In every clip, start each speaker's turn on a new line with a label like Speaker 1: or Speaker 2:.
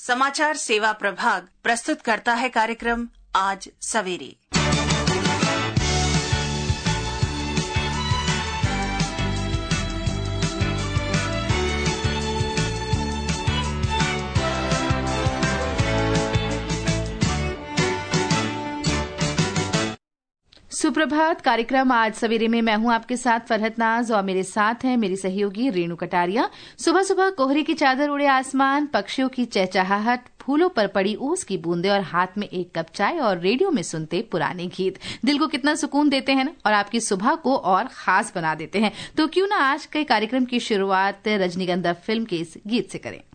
Speaker 1: समाचार सेवा प्रभाग प्रस्तुत करता है कार्यक्रम आज सवेरे।
Speaker 2: सुप्रभात। कार्यक्रम आज सवेरे में मैं हूं आपके साथ फरहत नाज और मेरे साथ हैं मेरी सहयोगी रेणु कटारिया। सुबह सुबह कोहरे की चादर उड़े आसमान, पक्षियों की चहचहाहट, फूलों पर पड़ी ओस की बूंदे और हाथ में एक कप चाय और रेडियो में सुनते पुराने गीत दिल को कितना सुकून देते हैं ना, और आपकी सुबह को और खास बना देते हैं। तो क्यों ना आज के कार्यक्रम की शुरुआत रजनीगंधा फिल्म के इस गीत से करें।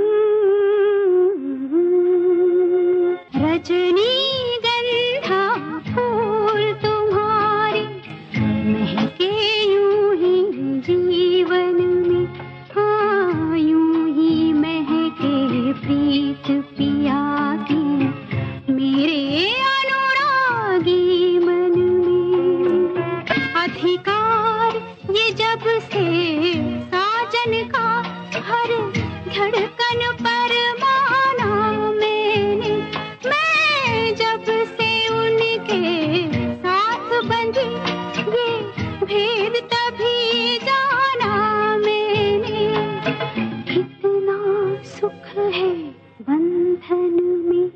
Speaker 3: रजनीगंधा फूल तुम्हारे महके यूं ही जीवन में, हाँ यूं ही महके प्रीत पिया की मेरे अनुरागी मन में। अधिकार ये जब से साजन का हर धड़कन पर माना मैंने, मैं जब से उनके साथ बंधी ये भेद तभी जाना मैंने। कितना सुख है बंधन में,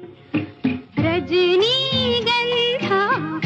Speaker 3: रजनीगंधा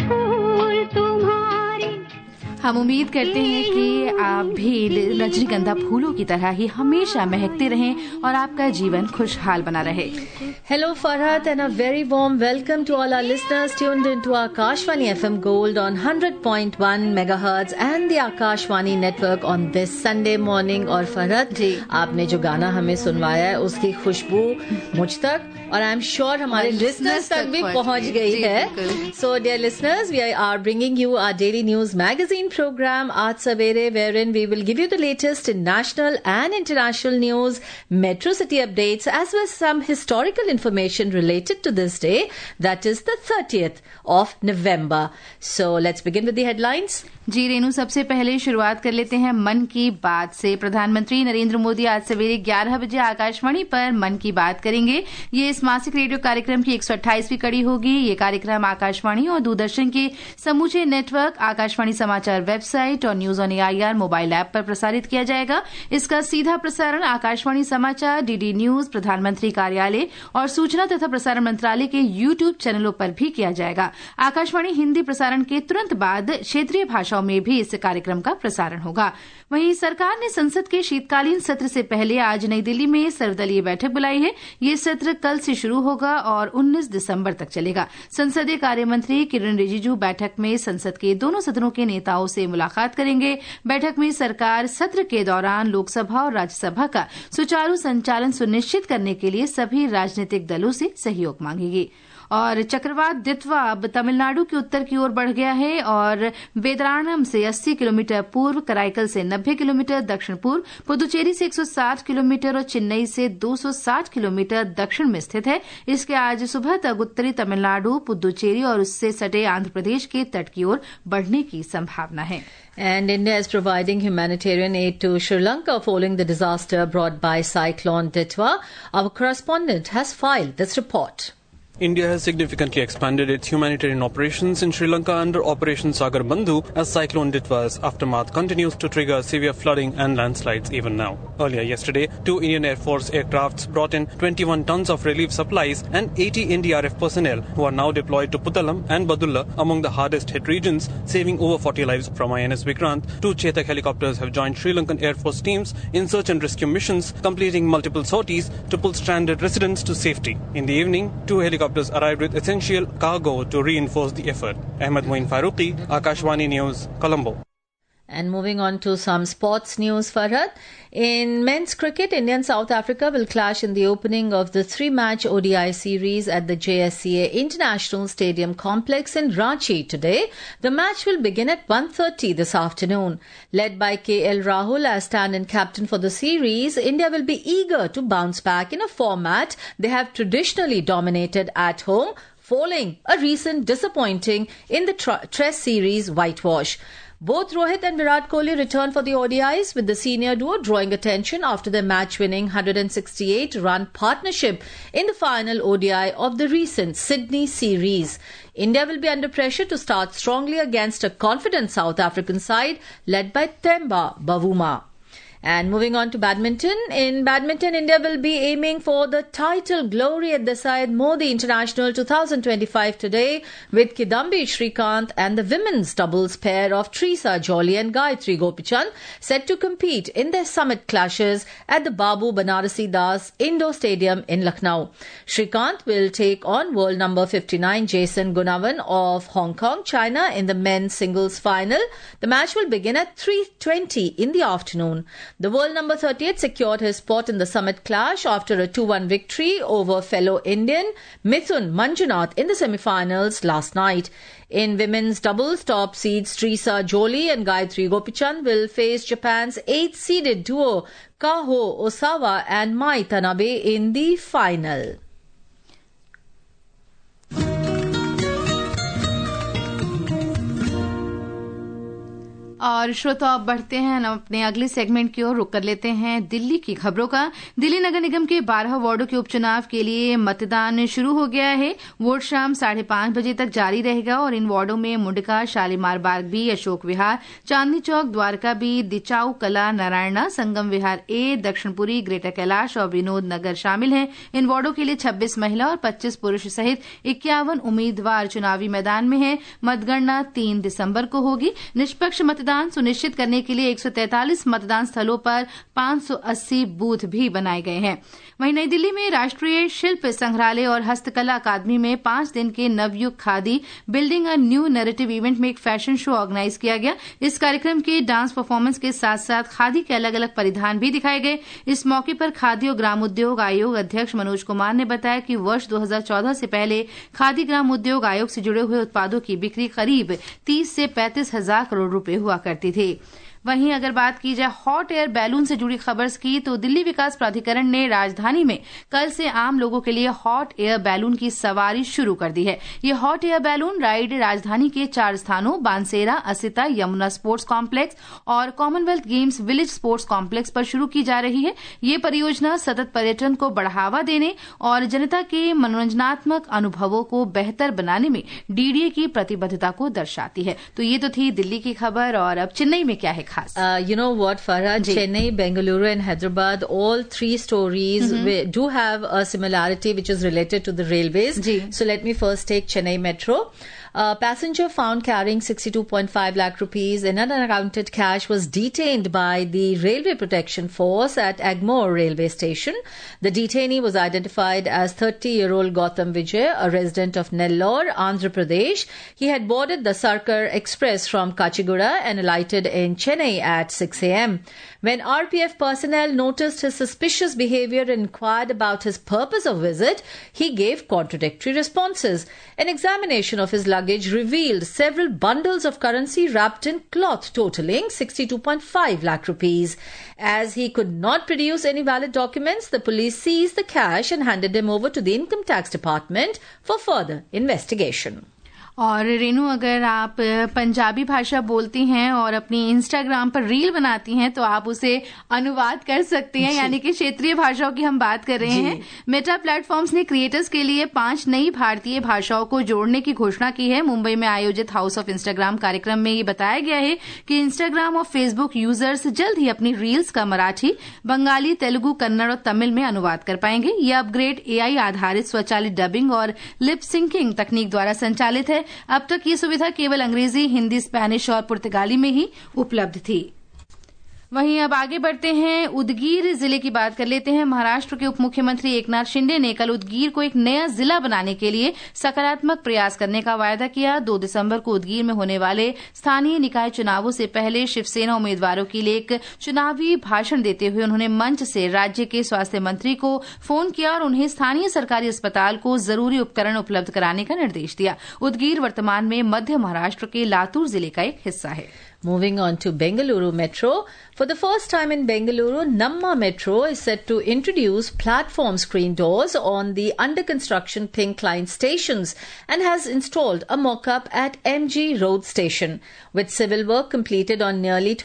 Speaker 3: फूल तुम्हारे।
Speaker 2: हम उम्मीद करते हैं कि आप भी रजनीगंधा फूलों की तरह ही हमेशा महकते रहें और आपका जीवन खुशहाल बना रहे।
Speaker 4: Hello Farhat and a very warm welcome to all our listeners tuned into our Akashvani FM Gold on 100.1 megahertz and the Akashvani network on this Sunday morning। और फरहत जी, आपने जो गाना हमें सुनवाया है उसकी खुशबू मुझ तक और आई एम श्योर हमारे लिसनर्स तक भी पहुंच गई है। So dear listeners, we are bringing you our daily news magazine program Aaj Savere, wherein we will give you the latest in national and international news, metro city updates, as well as some historical information related to this day, that is the 30th of November. So let's begin with the headlines.
Speaker 2: जी रेनू, सबसे पहले शुरुआत कर लेते हैं मन की बात से। प्रधानमंत्री नरेंद्र मोदी आज सवेरे 11 बजे आकाशवाणी पर मन की बात करेंगे। ये इस मासिक रेडियो कार्यक्रम की 128वीं कड़ी होगी। ये कार्यक्रम आकाशवाणी और दूरदर्शन के समूचे नेटवर्क, आकाशवाणी समाचार वेबसाइट और news on AIR mobile app पर प्रसारित किया जाएगा। इसका सीधा प्रसारण आकाशवाणी समाचार, डीडी न्यूज, प्रधानमंत्री कार्यालय और सूचना तथा प्रसारण मंत्रालय के यूट्यूब चैनलों पर भी किया जाएगा। आकाशवाणी हिंदी प्रसारण के तुरंत बाद क्षेत्रीय भाषाओं में भी इस कार्यक्रम का प्रसारण होगा। वहीं सरकार ने संसद के शीतकालीन सत्र से पहले आज नई दिल्ली में सर्वदलीय बैठक बुलाई है। ये सत्र कल से शुरू होगा और 19 दिसंबर तक चलेगा। संसदीय कार्य मंत्री किरण रिजिजू बैठक में संसद के दोनों सदनों के नेताओं से मुलाकात करेंगे। बैठक में सरकार सत्र के दौरान लोकसभा और राज्यसभा का सुचारू संचालन सुनिश्चित करने के लिए सभी राजनीतिक दलों से सहयोग मांगेगी। और चक्रवात दित्वा अब तमिलनाडु के उत्तर की ओर बढ़ गया है और वेदराणम से 80 किलोमीटर पूर्व, कराईकल से 90 किलोमीटर दक्षिण पूर्व, पुदुचेरी से 160 किलोमीटर और चेन्नई से 260 किलोमीटर दक्षिण में स्थित है। इसके आज सुबह तक उत्तरी तमिलनाडु, पुदुचेरी और उससे सटे आंध्र प्रदेश के तट की ओर बढ़ने की संभावना है।
Speaker 4: And India is providing humanitarian aid to Sri Lanka following the disaster brought by Cyclone Ditwa. Our correspondent has filed this report.
Speaker 5: India has significantly expanded its humanitarian operations in Sri Lanka under Operation Sagar Bandhu as Cyclone Ditwa's aftermath continues to trigger severe flooding and landslides even now. Earlier yesterday, 2 Indian Air Force aircrafts brought in 21 tons of relief supplies and 80 NDRF personnel who are now deployed to Puttalam and Badulla among the hardest hit regions, saving over 40 lives from INS Vikrant. 2 Chetak helicopters have joined Sri Lankan Air Force teams in search and rescue missions, completing multiple sorties to pull stranded residents to safety. In the evening, 2 helicopters arrived with essential cargo to reinforce the effort. Ahmed Moin Faruqi, Akashvani News, Colombo.
Speaker 4: And moving on to some sports news, Farhad. In men's cricket, India and South Africa will clash in the opening of the 3-match ODI series at the JSCA International Stadium complex in Ranchi today. The match will begin at 1:30 this afternoon. Led by KL Rahul as stand-in captain for the series, India will be eager to bounce back in a format they have traditionally dominated at home, following a recent disappointing in the Test series whitewash. Both Rohit and Virat Kohli returned for the ODIs, with the senior duo drawing attention after their match-winning 168-run partnership in the final ODI of the recent Sydney series. India will be under pressure to start strongly against a confident South African side led by Themba Bavuma. And moving on to badminton. In badminton, India will be aiming for the title glory at the Syed Modi International 2025 today, with Kidambi Shrikant and the women's doubles pair of Trisa Jolie and Gayatri Gopichand set to compete in their summit clashes at the Babu Banarasi Das Indoor Stadium in Lucknow. Shrikant will take on world number 59 Jason Gunawan of Hong Kong, China in the men's singles final. The match will begin at 3:20 in the afternoon. The world number 38 secured his spot in the summit clash after a 2-1 victory over fellow Indian Mithun Manjunath in the semi-finals last night. In women's doubles, top seeds Trisa Jolie and Gayatri Gopichand will face Japan's 8th-seeded duo Kaho Osawa and Mai Tanabe in the final.
Speaker 2: और श्रोता, अब बढ़ते हैं अपने अगले segment की ओर। रुक कर लेते हैं दिल्ली की खबरों का। दिल्ली नगर निगम के 12 वार्डों के उपचुनाव के लिए मतदान शुरू हो गया है। वोट शाम 5:30 बजे तक जारी रहेगा और इन वार्डों में Mundka, Shalimar Bagh B, Ashok Vihar, Chandni Chowk, Dwarka B, Dichaon Kalan, Naraina, Sangam Vihar A, Dakshinpuri, greater Kailash और विनोद नगर शामिल हैं। इन वार्डों के लिए 26 महिला और 25 पुरुष सहित 51 उम्मीदवार चुनावी मैदान में हैं। मतगणना 3 दिसंबर को होगी। निष्पक्ष मतदान सुनिश्चित करने के लिए 143 मतदान स्थलों पर 580 बूथ भी बनाए गए हैं। वहीं नई दिल्ली में राष्ट्रीय शिल्प संग्रहालय और हस्तकला अकादमी में 5 दिन के Navyug Khadi building a new narrative event में एक फैशन शो ऑर्गेनाइज किया गया। इस कार्यक्रम के डांस परफॉर्मेंस के साथ साथ खादी के अलग अलग परिधान भी दिखाए गए। इस मौके पर खादी और ग्राम उद्योग आयोग अध्यक्ष मनोज कुमार ने बताया कि वर्ष 2014 से पहले खादी ग्राम उद्योग आयोग से जुड़े हुए उत्पादों की बिक्री करीब 30 से 35 हजार करोड़ रुपए हुआ करती थी। वहीं अगर बात की जाए हॉट एयर बैलून से जुड़ी खबर की, तो दिल्ली विकास प्राधिकरण ने राजधानी में कल से आम लोगों के लिए हॉट एयर बैलून की सवारी शुरू कर दी है। ये हॉट एयर बैलून राइड राजधानी के 4 स्थानों बानसेरा, असिता, यमुना स्पोर्ट्स कॉम्प्लेक्स और Commonwealth Games village sports complex पर शुरू की जा रही है। ये परियोजना सतत पर्यटन को बढ़ावा देने और जनता के मनोरंजनात्मक अनुभवों को बेहतर बनाने में डीडीए की प्रतिबद्धता को दर्शाती है। तो ये तो थी दिल्ली की खबर, और अब चेन्नई में क्या है?
Speaker 4: You know what, Farah? Chennai, Bengaluru and Hyderabad, all 3 stories do have a similarity which is related to the railways. So let me first take Chennai Metro. A passenger found carrying 62.5 lakh rupees in unaccounted cash was detained by the Railway Protection Force at Agmore Railway Station. The detainee was identified as 30-year-old Gautam Vijay, a resident of Nellore, Andhra Pradesh. He had boarded the Sarkar Express from Kachiguda and alighted in Chennai at 6 a.m. When RPF personnel noticed his suspicious behavior and inquired about his purpose of visit, he gave contradictory responses. An examination of his luggage revealed several bundles of currency wrapped in cloth totaling 62.5 lakh rupees. As he could not produce any valid documents, the police seized the cash and handed him over to the Income Tax Department for further investigation.
Speaker 2: और रेनू, अगर आप पंजाबी भाषा बोलती हैं और अपनी Instagram पर reel बनाती हैं तो आप उसे अनुवाद कर सकती हैं, यानी कि क्षेत्रीय भाषाओं की हम बात कर रहे हैं। मेटा प्लेटफॉर्म्स ने क्रिएटर्स के लिए 5 नई भारतीय भाषाओं को जोड़ने की घोषणा की है। मुंबई में आयोजित हाउस ऑफ इंस्टाग्राम कार्यक्रम में ये बताया गया है कि इंस्टाग्राम और फेसबुक यूजर्स जल्द ही अपनी रील्स का मराठी, बंगाली, तेलुगु, कन्नड़ और तमिल में अनुवाद कर पाएंगे। ये अपग्रेड एआई आधारित स्वचालित डबिंग और लिप सिंकिंग तकनीक द्वारा संचालित है। अब तक ये सुविधा केवल अंग्रेजी, हिंदी, स्पेनिश और पुर्तगाली में ही उपलब्ध थी। वहीं अब आगे बढ़ते हैं, उदगीर जिले की बात कर लेते हैं। महाराष्ट्र के उप मुख्यमंत्री एकनाथ शिंदे ने कल उदगीर को एक नया जिला बनाने के लिए सकारात्मक प्रयास करने का वायदा किया। 2 दिसंबर को उदगीर में होने वाले स्थानीय निकाय चुनावों से पहले शिवसेना उम्मीदवारों के लिए एक चुनावी भाषण देते हुए उन्होंने मंच से राज्य के स्वास्थ्य मंत्री को फोन किया और उन्हें स्थानीय सरकारी अस्पताल को जरूरी उपकरण उपलब्ध कराने का निर्देश दिया। उदगीर वर्तमान में मध्य महाराष्ट्र के लातूर जिले का एक हिस्सा है।
Speaker 4: Moving on to Bengaluru Metro. For the first time in Bengaluru, Namma Metro is set to introduce platform screen doors on the under construction Pink Line stations and has installed a mock-up at MG Road Station. With civil work completed on nearly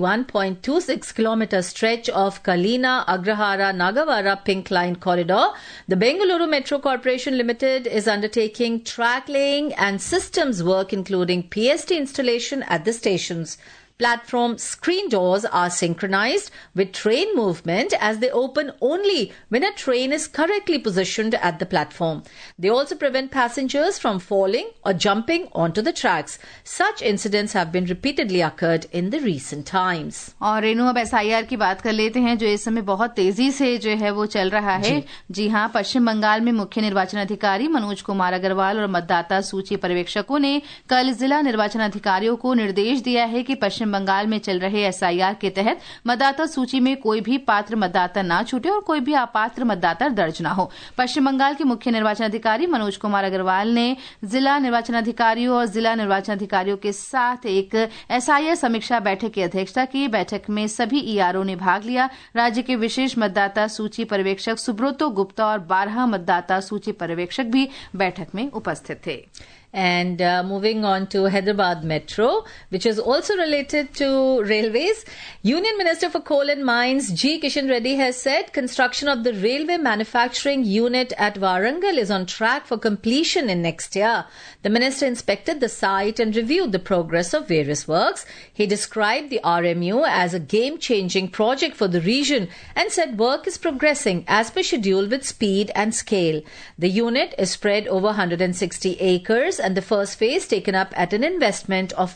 Speaker 4: 21.26 kilometer stretch of Kalina, Agrahara, Nagavara Pink Line corridor, the Bengaluru Metro Corporation Limited is undertaking track laying and systems work including PST installation at the stations. Platform screen doors are synchronized with train movement as they open only when a train is correctly positioned at the platform. They also prevent passengers from falling or jumping onto the tracks. Such incidents have been repeatedly occurred in the recent times.
Speaker 2: और रेनू अब SIR की बात कर लेते हैं जो इस समय बहुत तेजी से जो है वो चल रहा है। जी हाँ, पश्चिम बंगाल में मुख्य निर्वाचन अधिकारी मनोज कुमार अग्रवाल और मतदाता सूची पर्यवेक्षकों ने कल जिला निर्वाचन अधिकारियों को निर्देश दिया है कि पश्चिम बंगाल में चल रहे SIR के तहत मतदाता सूची में कोई भी पात्र मतदाता ना छूटे और कोई भी अपात्र मतदाता दर्ज न हो। पश्चिम बंगाल के मुख्य निर्वाचन अधिकारी मनोज कुमार अग्रवाल ने जिला निर्वाचन अधिकारियों और जिला निर्वाचन अधिकारियों के साथ एक SIR समीक्षा बैठक की अध्यक्षता की। बैठक में सभी ERO ने भाग लिया। राज्य के विशेष मतदाता सूची पर्यवेक्षक सुब्रतो गुप्ता और 12 मतदाता सूची पर्यवेक्षक भी बैठक में उपस्थित थे।
Speaker 4: And moving on to Hyderabad Metro, which is also related to railways. Union Minister for Coal and Mines G. Kishan Reddy has said construction of the railway manufacturing unit at Warangal is on track for completion in next year. The minister inspected the site and reviewed the progress of various works. He described the RMU as a game-changing project for the region and said work is progressing as per schedule with speed and scale. The unit is spread over 160 acres and the first phase taken up at an investment of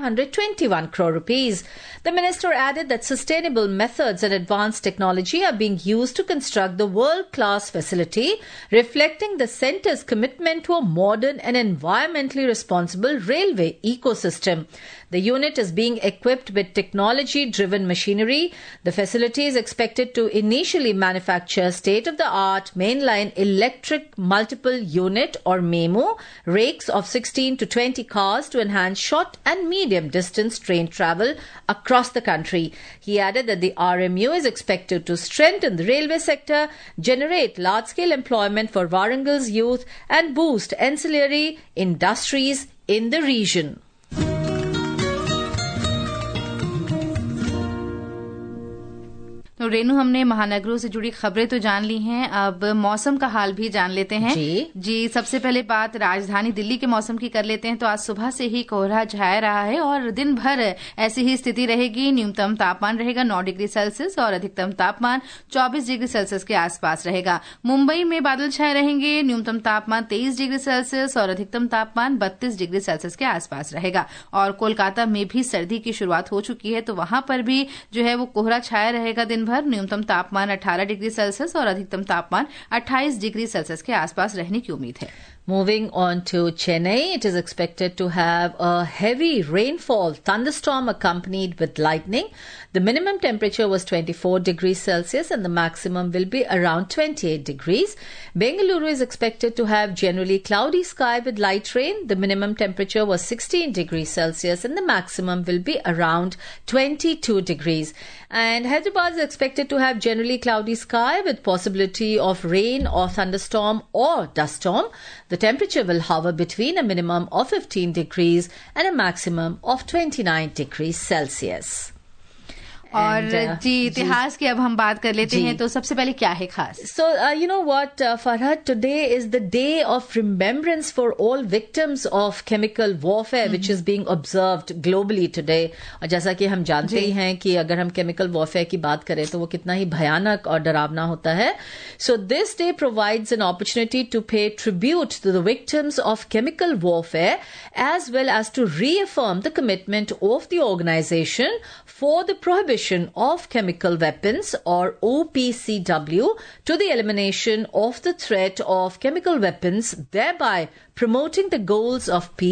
Speaker 4: 521 crore rupees. The minister added that sustainable methods and advanced technology are being used to construct the world-class facility, reflecting the centre's commitment to a modern and environmentally responsible railway ecosystem. The unit is being equipped with technology-driven machinery. The facility is expected to initially manufacture state-of-the-art mainline electric multiple unit or MEMU rakes of 16 to 20 cars to enhance short and medium distance train travel across the country. He added that the RMU is expected to strengthen the railway sector, generate large-scale employment for Warangal's youth and boost ancillary industries in the region.
Speaker 2: तो रेनू, हमने महानगरों से जुड़ी खबरें तो जान ली हैं, अब मौसम का हाल भी जान लेते हैं। जी, सबसे पहले बात राजधानी दिल्ली के मौसम की कर लेते हैं। तो आज सुबह से ही कोहरा छाया रहा है और दिन भर ऐसी ही स्थिति रहेगी। न्यूनतम तापमान रहेगा 9 डिग्री सेल्सियस और अधिकतम तापमान 24 डिग्री सेल्सियस के आसपास रहेगा। मुंबई में बादल छाए रहेंगे, न्यूनतम तापमान 23 डिग्री सेल्सियस और अधिकतम तापमान 32 डिग्री सेल्सियस के आसपास रहेगा। और कोलकाता में भी सर्दी की शुरुआत हो चुकी है, तो वहां पर भी जो है वो कोहरा छाया रहेगा दिन भर। न्यूनतम तापमान 18 डिग्री सेल्सियस और अधिकतम तापमान 28 डिग्री सेल्सियस के आसपास रहने की उम्मीद है।
Speaker 4: Moving on to Chennai, it is expected to have a heavy rainfall, thunderstorm accompanied with lightning. The minimum temperature was 24 degrees Celsius and the maximum will be around 28 degrees. Bengaluru is expected to have generally cloudy sky with light rain. The minimum temperature was 16 degrees Celsius and the maximum will be around 22 degrees. And Hyderabad is expected to have generally cloudy sky with possibility of rain or thunderstorm or dust storm. The temperature will hover between a minimum of 15 degrees and a maximum of 29 degrees Celsius.
Speaker 2: और जी इतिहास की अब हम बात कर लेते हैं, तो सबसे पहले क्या है खास?
Speaker 4: So you know what, Farhad, today is the day of remembrance for all victims of chemical warfare, which is being observed globally today. और जैसा कि हम जानते ही हैं कि अगर हम chemical warfare की बात करें तो वो कितना ही भयानक और डरावना होता है. So this day provides an opportunity to pay tribute to the victims of chemical warfare as well as to reaffirm the commitment of the organization for the prohibition of chemical weapons or OPCW to the elimination of the threat of chemical weapons, thereby promoting the goals of peace,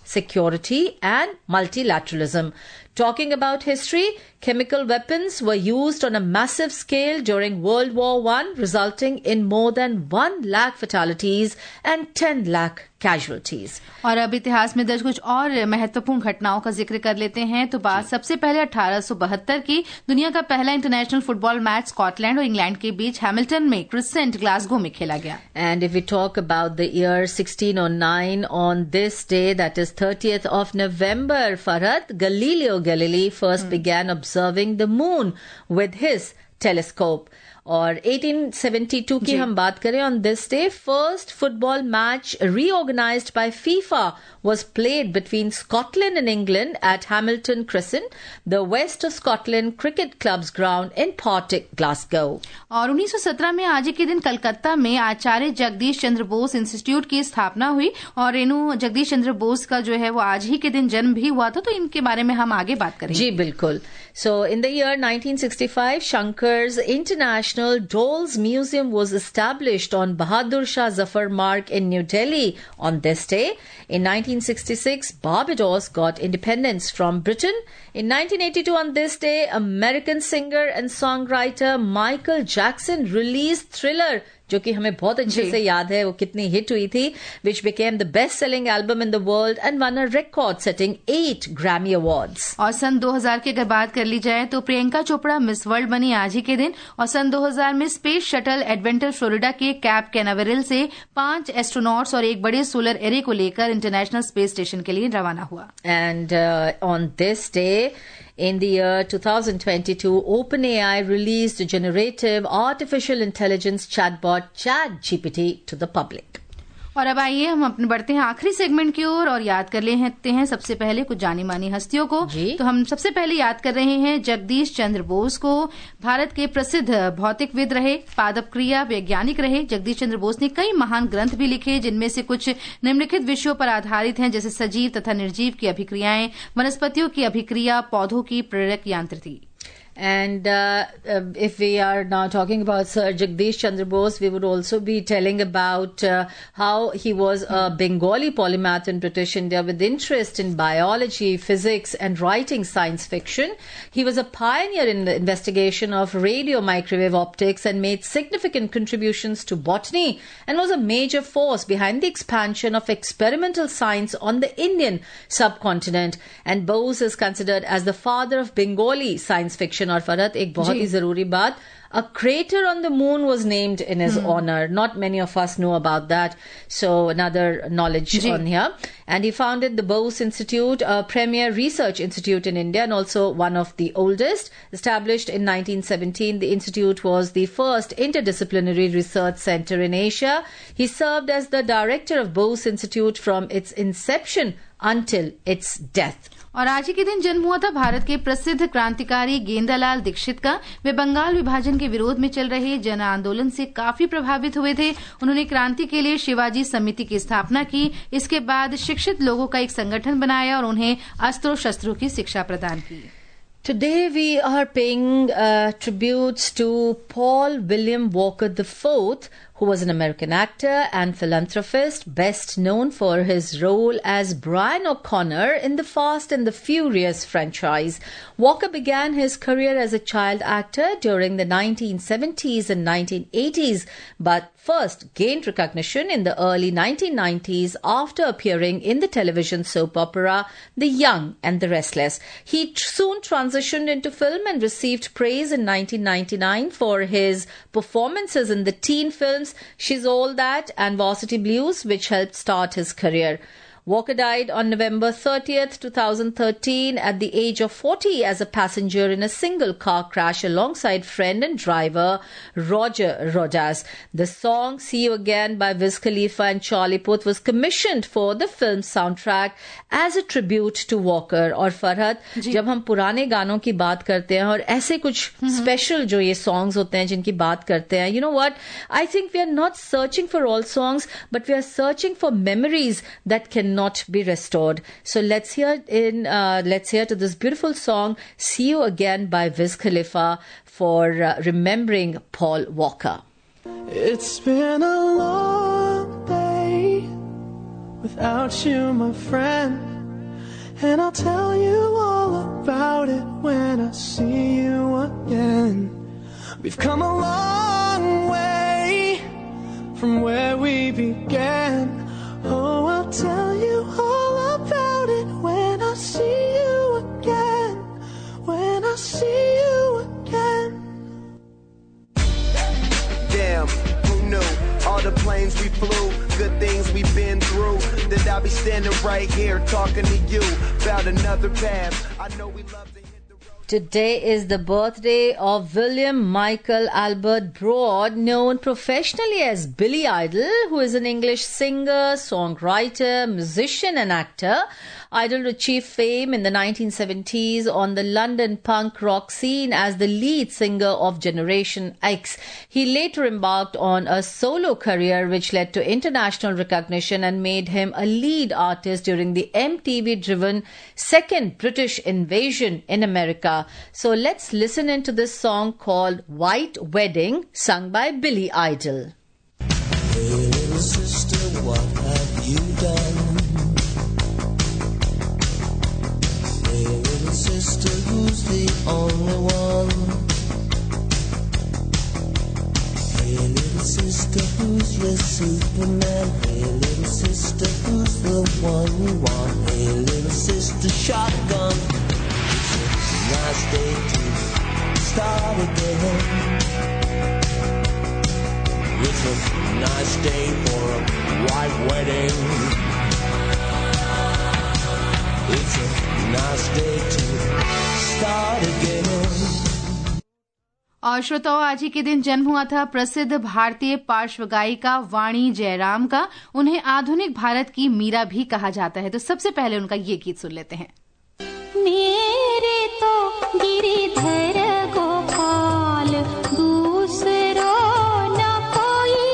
Speaker 4: security, and multilateralism. Talking about history, chemical weapons were used on a massive scale during World War I, resulting in more than 1 lakh fatalities and 10 lakh casualties.
Speaker 2: और अब इतिहास में दर्ज कुछ और महत्वपूर्ण घटनाओं का जिक्र कर लेते हैं। तो बात सबसे पहले 1872 की, दुनिया का पहला इंटरनेशनल फुटबॉल मैच स्कॉटलैंड और इंग्लैंड के बीच हैमिल्टन में क्रिसेंट ग्लासगो में खेला गया।
Speaker 4: And if we talk about the year 1609, on this day, that is 30th of November, Farhad, Galileo Galilei first began observing the moon with his telescope. और 1872 की हम बात करें, on this day, first football match reorganized by FIFA was played between Scotland and England at Hamilton Crescent, the West of Scotland Cricket Club's ground in Partick, Glasgow.
Speaker 2: और 1917 में आज ही के दिन कलकत्ता में आचार्य जगदीश चंद्र बोस इंस्टीट्यूट की स्थापना हुई। और रेणु जगदीश चंद्र बोस का जो है वो आज ही के दिन जन्म भी हुआ था, तो इनके बारे में हम आगे बात करेंगे।
Speaker 4: जी बिल्कुल। So in the year 1965, Shankar's International Dolls Museum was established on Bahadur Shah Zafar Marg in New Delhi on this day. In 1966, Barbados got independence from Britain. In 1982, on this day, American singer and songwriter Michael Jackson released Thriller, जो कि हमें बहुत अच्छे से याद है वो कितनी हिट हुई थी, which became the best-selling album in the world and won a record-setting 8 Grammy Awards.
Speaker 2: और सन 2000 की अगर बात कर ली जाए तो प्रियंका चोपड़ा मिस वर्ल्ड बनी आज ही के दिन। और सन 2000 में स्पेस शटल एडवेंचर फ्लोरिडा के कैप कैनावेरल से 5 एस्ट्रोनॉट्स और एक बड़े सोलर एरे को लेकर इंटरनेशनल स्पेस स्टेशन के लिए रवाना हुआ।
Speaker 4: And on this day, in the year 2022, OpenAI released a generative artificial intelligence chatbot ChatGPT to the public.
Speaker 2: और अब आइए हम अपने बढ़ते हैं आखिरी सेगमेंट की ओर और याद कर लेते हैं सबसे पहले कुछ जानी मानी हस्तियों को। तो हम सबसे पहले याद कर रहे हैं जगदीश चंद्र बोस को। भारत के प्रसिद्ध भौतिकविद रहे, पादप क्रिया वैज्ञानिक रहे। जगदीश चंद्र बोस ने कई महान ग्रंथ भी लिखे, जिनमें से कुछ निम्नलिखित विषयों पर आधारित हैं, जैसे सजीव तथा निर्जीव की अभिक्रियाएं, वनस्पतियों की अभिक्रिया, पौधों की प्रेरक यांत्रिकी।
Speaker 4: And if we are now talking about Sir Jagdish Chandra Bose, we would also be telling about how he was a Bengali polymath in British India with interest in biology, physics, and writing science fiction. He was a pioneer in the investigation of radio microwave optics and made significant contributions to botany, and was a major force behind the expansion of experimental science on the Indian subcontinent. And Bose is considered as the father of Bengali science fiction. और फरहत, एक बहुत ही जरूरी बात, a crater on the moon was named in his honor. Not many of us know about that. So another knowledge on here. And he founded the Bose Institute, a premier research institute in India and also one of the oldest. Established in 1917, the institute was the first interdisciplinary research center in Asia. He served as the director of Bose Institute from its inception until its death.
Speaker 2: और आज ही के दिन जन्म हुआ था भारत के प्रसिद्ध क्रांतिकारी गेंदालाल दीक्षित का। वे बंगाल विभाजन के विरोध में चल रहे जन आंदोलन से काफी प्रभावित हुए थे। उन्होंने क्रांति के लिए शिवाजी समिति की स्थापना की। इसके बाद शिक्षित लोगों का एक संगठन बनाया और उन्हें अस्त्रों शस्त्रों की शिक्षा प्रदान की।
Speaker 4: Today we are paying tributes to Paul William Walker IV, who was an American actor and philanthropist, best known for his role as Brian O'Connor in the Fast and the Furious franchise. Walker began his career as a child actor during the 1970s and 1980s, but first gained recognition in the early 1990s after appearing in the television soap opera The Young and the Restless. He soon transitioned into film and received praise in 1999 for his performances in the teen films She's All That and Varsity Blues, which helped start his career. Walker died on November 30th, 2013 at the age of 40 as a passenger in a single car crash alongside friend and driver Roger Rodas. The song See You Again by Wiz Khalifa and Charlie Puth was commissioned for the film soundtrack as a tribute to Walker. और फरहत, जब हम पुराने गानों की बात करते हैं और ऐसे कुछ स्पेशल जो ये सॉन्ग्स होते हैं जिनकी बात करते हैं, you know what, I think we are not searching for all songs, but we are searching for memories that can not be restored. So let's hear to this beautiful song See You Again by Wiz Khalifa for remembering Paul Walker.
Speaker 6: It's been a long day without you, my friend. and I'll tell you all about it when I see you again. We've come a long way from where we began. Oh, I'll tell you all about it when I see you again. When I see you again.
Speaker 7: Damn, who knew? All the planes we flew, good things we've been through, that I'll be standing right here talking to you about another path. I know we love to hit the road.
Speaker 4: Today is the birthday of William Michael Albert Broad, known professionally as Billy Idol, who is an English singer, songwriter, musician and actor. Idol achieved fame in the 1970s on the London punk rock scene as the lead singer of Generation X. He later embarked on a solo career which led to international recognition and made him a lead artist during the MTV-driven second British invasion in America. So let's listen into this song called White Wedding, sung by Billy Idol.
Speaker 8: Hey little sister, what have you done? Hey little sister, who's the only one? Hey little sister, who's your Superman? Hey little sister, who's the one you want? Hey little sister, shotgun. It's a nice day to start again. It's a nice day for a white wedding. It's a nice day to start again.
Speaker 2: और श्रोताओं, आज ही के दिन जन्म हुआ था प्रसिद्ध भारतीय पार्श्व गायिका वाणी जयराम का। उन्हें आधुनिक भारत की मीरा भी कहा जाता है। तो सबसे पहले उनका ये गीत सुन लेते हैं।
Speaker 3: मेरे तो गिरिधर गोपाल दूसरो न कोई,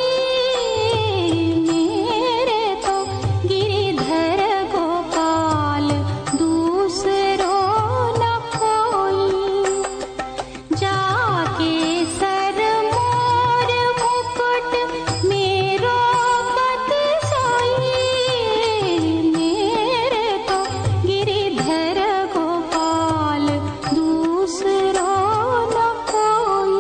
Speaker 3: मेरे तो गिरिधर गोपाल दूसरो न कोई, जाके सर मोर मुकुट मेरो पत सोई, मेरे तो गिरिधर गोपाल दूसरो न कोई।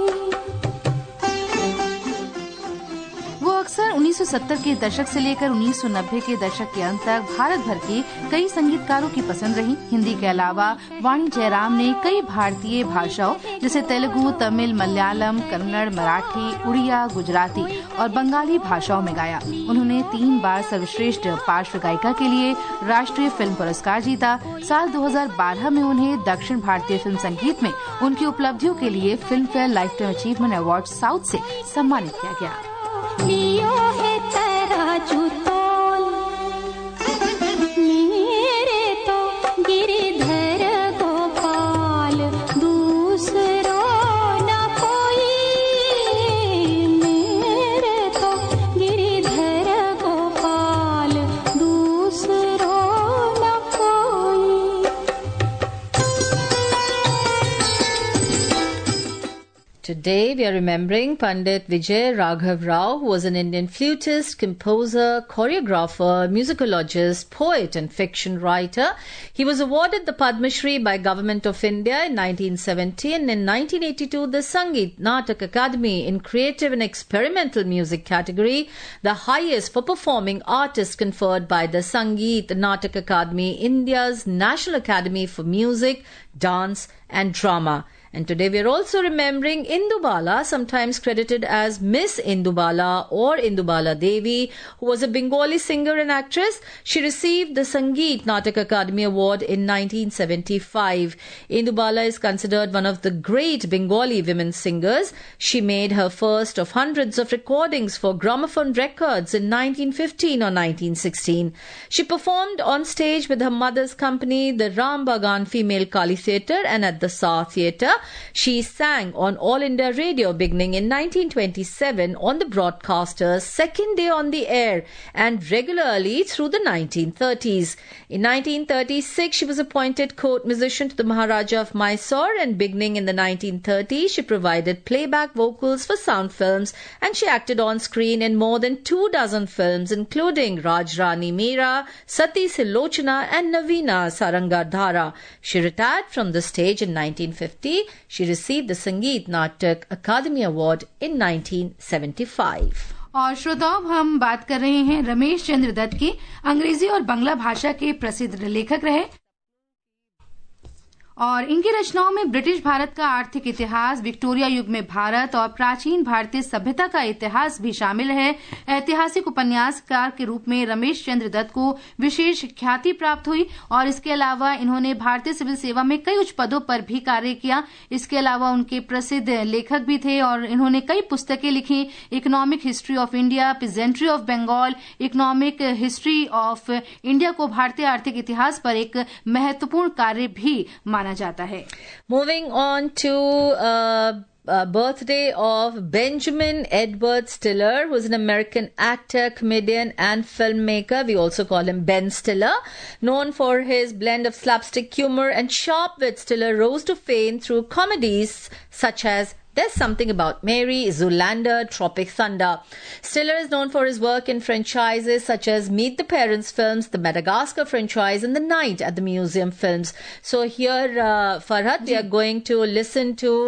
Speaker 2: वो अक्सर 1970 के दशक से लेकर 1990 के दशक के अंत तक भारत भर के कई संगीतकारों की पसंद रही। हिंदी के अलावा वाणी जयराम ने कई भारतीय भाषाओं जैसे तेलुगु, तमिल, मलयालम, कन्नड़, मराठी, उड़िया, गुजराती और बंगाली भाषाओं में गाया। उन्होंने 3 बार सर्वश्रेष्ठ पार्श्व गायिका के लिए राष्ट्रीय फिल्म पुरस्कार जीता। साल 2012 में उन्हें दक्षिण भारतीय फिल्म संगीत में उनकी उपलब्धियों के लिए Filmfare lifetime achievement award South से सम्मानित किया गया।
Speaker 3: लियो है तराजू तोल, मेरे तो गिरिधर गोपाल दूसरो न कोई, मेरे तो गिरिधर गोपाल दूसरो न कोई।
Speaker 4: Today we are remembering Pandit Vijay Raghav Rao, who was an Indian flutist, composer, choreographer, musicologist, poet and fiction writer. He was awarded the Padma Shri by Government of India in 1970 and in 1982 the Sangeet Natak Academy in Creative and Experimental Music category, the highest for performing artist conferred by the Sangeet Natak Academy, India's National Academy for Music, Dance and Drama. And today we are also remembering Indubala, sometimes credited as Miss Indubala or Indubala Devi, who was a Bengali singer and actress. She received the Sangeet Natak Academy Award in 1975. Indubala is considered one of the great Bengali women singers. She made her first of hundreds of recordings for gramophone records in 1915 or 1916. She performed on stage with her mother's company, the Ram Bagan Female Kali Theatre, and at the Sa Theatre. She sang on All India Radio beginning in 1927 on the broadcaster's second day on the air and regularly through the 1930s. In 1936, she was appointed court musician to the Maharaja of Mysore, and beginning in the 1930s, she provided playback vocals for sound films, and she acted on screen in more than 24 films, including Rajrani Meera, Sati Silochana and Navina Sarangardhara. She retired from the stage in 1950. She received the Sangeet Natak Akademi Award in 1975.
Speaker 2: और श्रोताओं, हम बात कर रहे हैं रमेश चंद्र दत्त की। अंग्रेजी और बांग्ला भाषा के प्रसिद्ध लेखक रहे और इनकी रचनाओं में ब्रिटिश भारत का आर्थिक इतिहास, विक्टोरिया युग में भारत और प्राचीन भारतीय सभ्यता का इतिहास भी शामिल है। ऐतिहासिक उपन्यासकार के रूप में रमेश चंद्र दत्त को विशेष ख्याति प्राप्त हुई और इसके अलावा इन्होंने भारतीय सिविल सेवा में कई उच्च पदों पर भी कार्य किया। इसके अलावा उनके प्रसिद्ध लेखक भी थे और इन्होंने कई पुस्तकें लिखी। Economic history of India, peasantry of Bengal, economic history of India को भारतीय आर्थिक इतिहास पर एक महत्वपूर्ण कार्य भी माना जाता है।
Speaker 4: Moving on to birthday of Benjamin Edward Stiller, who is an American actor, comedian and filmmaker. We also call him Ben Stiller. Known for his blend of slapstick humor and sharp wit, Stiller rose to fame through comedies such as There's Something About Mary, Zoolander, Tropic Thunder. Stiller is known for his work in franchises such as Meet the Parents films, the Madagascar franchise, and The Night at the Museum films. So here, Farhad, we are going to listen to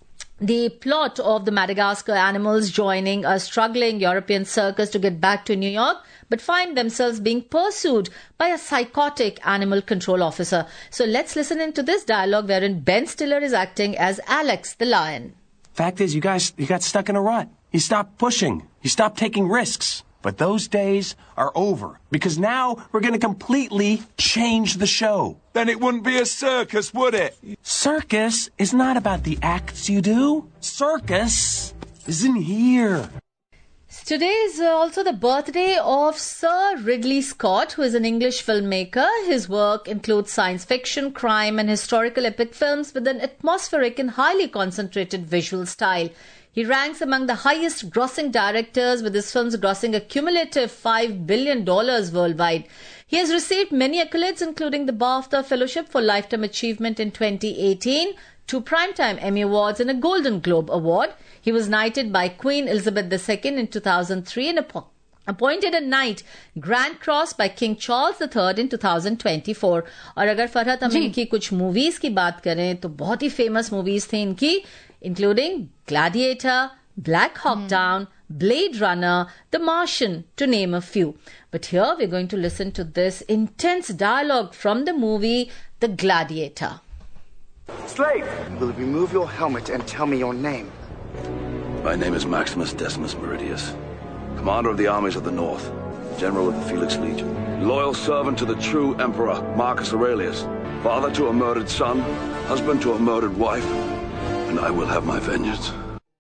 Speaker 4: the plot of the Madagascar animals joining a struggling European circus to get back to New York, but find themselves being pursued by a psychotic animal control officer. So let's listen into this dialogue wherein Ben Stiller is acting as Alex the lion.
Speaker 9: Fact is, you got stuck in a rut. You stopped pushing. You stopped taking risks. But those days are over, because now we're going to completely change the show.
Speaker 10: Then it wouldn't be a circus, would it?
Speaker 9: Circus is not about the acts you do. Circus is in here.
Speaker 4: Today is also the birthday of Sir Ridley Scott, who is an English filmmaker. His work includes science fiction, crime and historical epic films with an atmospheric and highly concentrated visual style. He ranks among the highest grossing directors, with his films grossing a cumulative $5 billion worldwide. He has received many accolades, including the BAFTA Fellowship for Lifetime Achievement in 2018, 2 Primetime Emmy Awards and a Golden Globe Award. He was knighted by Queen Elizabeth II in 2003 and appointed a Knight Grand Cross by King Charles III in 2024. और अगर फरहत हम इनकी कुछ movies की बात करें तो बहुत ही फेमस मूवीज थी इनकी, including Gladiator, Black Hawk Down, Blade Runner, The Martian, to name a few. But here we're going to listen to this intense dialogue from the movie The Gladiator.
Speaker 11: Slave! Will you remove your helmet and tell me your name?
Speaker 12: My name is Maximus Decimus Meridius, commander of the armies of the North, general of the Felix Legion, loyal servant to the true emperor Marcus Aurelius, father to a murdered son, husband to a murdered wife, and I will have my vengeance.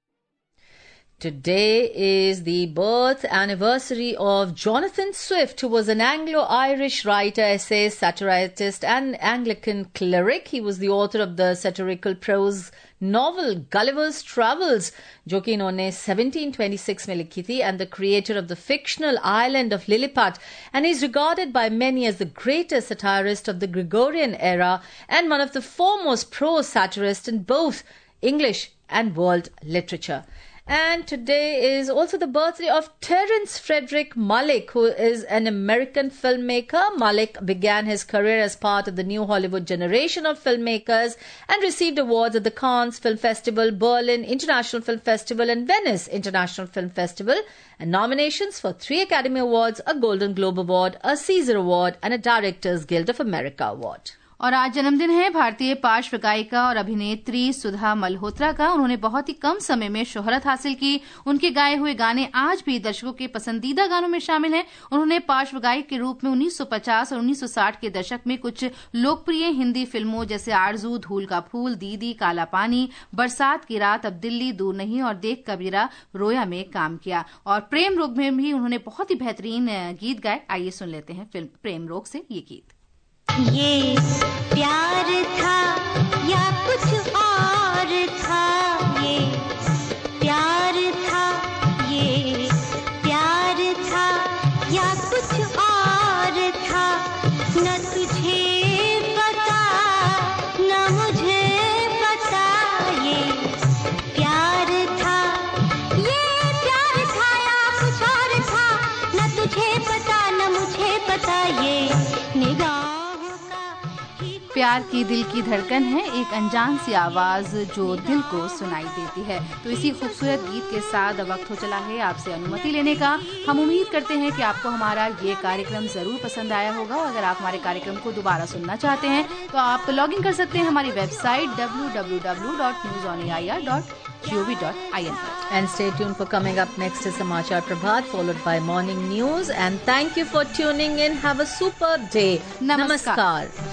Speaker 4: Today is the birth anniversary of Jonathan Swift, who was an Anglo-Irish writer, essayist, satirist and Anglican cleric. He was the author of the satirical prose novel Gulliver's Travels, जो कि इन्होंने 1726 में लिखी थी, and the creator of the fictional island of Lilliput, and is regarded by many as the greatest satirist of the Gregorian era and one of the foremost prose satirists in both English and world literature. And today is also the birthday of Terence Frederick Malick, who is an American filmmaker. Malick began his career as part of the new Hollywood generation of filmmakers and received awards at the Cannes Film Festival, Berlin International Film Festival and Venice International Film Festival, and nominations for 3 Academy Awards, a Golden Globe Award, a Caesar Award and a Directors Guild of America Award.
Speaker 2: और आज जन्मदिन है भारतीय पार्श्व गायिका और अभिनेत्री सुधा मल्होत्रा का। उन्होंने बहुत ही कम समय में शोहरत हासिल की। उनके गाए हुए गाने आज भी दर्शकों के पसंदीदा गानों में शामिल हैं। उन्होंने पार्श्व गायक के रूप में 1950 और 1960 के दशक में कुछ लोकप्रिय हिंदी फिल्मों जैसे आरजू, धूल का फूल, दीदी, काला पानी, बरसात की रात, अब दिल्ली दूर नहीं और देख कबीरा, रोया में काम किया। और प्रेम रोग में भी उन्होंने बहुत ही बेहतरीन गीत गाए। आइए सुन लेते हैं फिल्म प्रेम रोग से ये गीत।
Speaker 3: ये प्यार था या कुछ और या कुछ और था, न तुझे पता न मुझे पता, ये प्यार था, ये प्यार था या कुछ और था, न तुझे पता न मुझे पता, ये निगाहों का ही।
Speaker 2: प्यार की दिल की धड़कन है, एक अनजान सी आवाज जो दिल को सुनाई देती है। तो इसी खूबसूरत गीत के साथ अब वक्त हो चला है आपसे अनुमति लेने का। हम उम्मीद करते हैं कि आपको हमारा ये कार्यक्रम जरूर पसंद आया होगा। अगर आप हमारे कार्यक्रम को दोबारा सुनना चाहते हैं तो आप लॉग इन कर सकते हैं हमारी वेबसाइट www.newsonair.gov.in पर।
Speaker 4: And stay tuned for coming up next is Samachar Prabhat followed by morning news, and thank you for tuning in. Have a superb day.
Speaker 2: Namaskar.